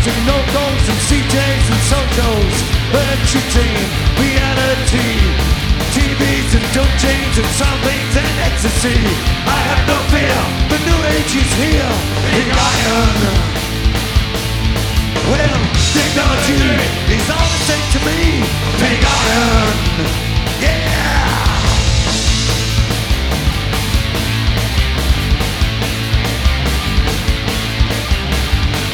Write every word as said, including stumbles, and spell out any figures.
and no-goes and C Js and Sojos, entertain reality, T Vs and dope chains and sound things and ecstasy. I have no fear, the new age is here. Big iron.